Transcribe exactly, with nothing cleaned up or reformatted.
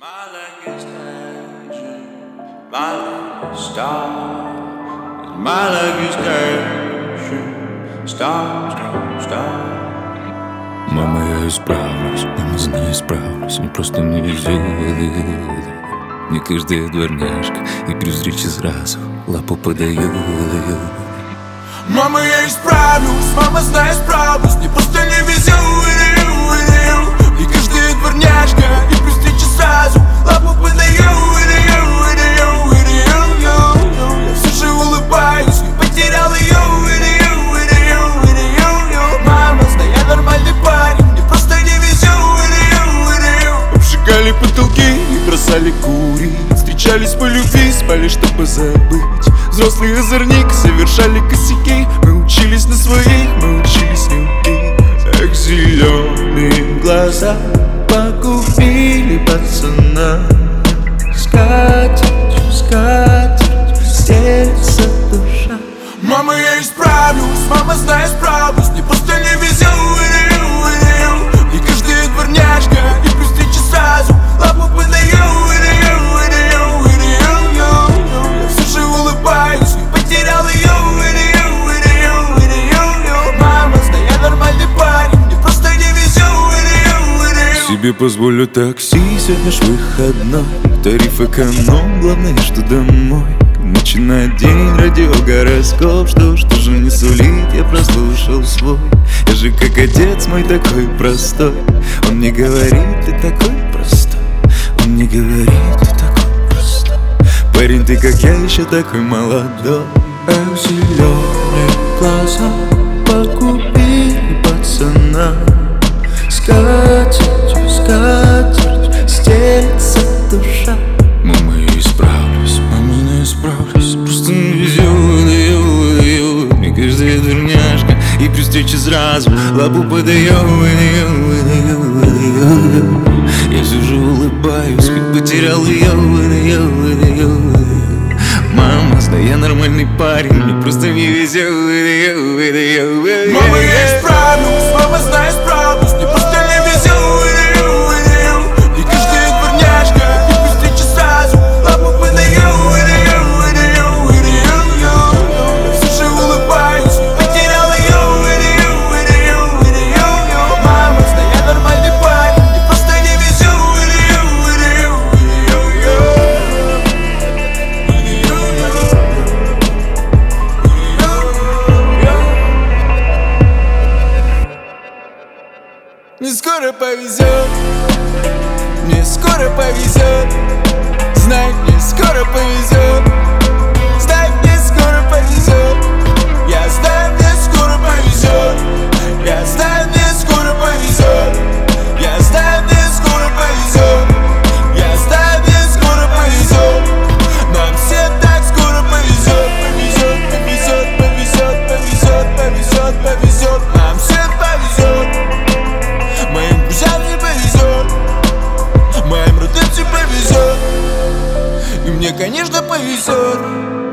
My leg is tension, my leg is star. My leg is tension, star, star, star. Мама, я исправлюсь, мама, знаю, справлюсь. Мне просто не везет. Не каждая дворняжка и при встрече сразу лапу подает. Мама, я исправлюсь, мама, знаю, справлюсь. Мне просто не везет. Не каждая дворняжка и при встрече сразу лапу подает. Я все же улыбаюсь, не потерял ее. Мама, знаю, я нормальный парень, мне просто не везет. Обжигали потолки и бросали курить. Встречались по любви, спали, чтобы забыть. Взрослый озорник, совершали косяки. Мы учились на своих, мы учились любить. Эх, зеленые глаза погубили пацана. Скатерть, скатерть, стелется душа. Мама, я исправлюсь, мама, знаю, справлюсь. Мне просто не везет. И каждая дворняжка и при встрече сразу лапу подает. Я все же улыбаюсь, не потерял ее. Мама, знаю, я нормальный парень, мне просто не везет. Себе позволю такси, сегодня ж выходной. Тариф эконом, главное, что домой. Начинает день, радио, гороскоп. Что, что же не сулит, я прослушал свой. Я же как отец мой такой простой. Он мне говорит, ты такой простой. Он мне говорит, ты такой простой. Парень, ты как я, еще такой молодой. Эх, зеленые глаза погубили пацана. Скатерть, скатерть, стелется душа. Мама, я исправлюсь, мама, не исправлюсь. Просто не везет. Мне каждая дурняшка и при встрече сразу лапу подает. Я все же улыбаюсь, ведь потерял ее. Мама, знаю, я нормальный парень, мне просто не везет. Мама, я исправлюсь, мама, знаю, справлюсь. Мне просто не везет. И каждая дворняжка и при встрече сразу лапу подает. Я все же улыбаюсь, не потерял ее. Мама, знаю, я нормальный парень, мне просто не везет. Мне скоро повезет, мне скоро повезет. Знай, мне скоро повезет. Знай, мне скоро повезет. Я знаю, мне скоро повезет. Я знаю, мне скоро повезет. Я знаю, мне скоро повезет. Я знаю, мне скоро повезет. Нам всем так скоро повезет. Повезет, повезет, повезет, повезет, повезет, повезет. Нам всем повезет. Моим друзьям не повезет. Моим родным всем повезет. И мне, конечно, повезет.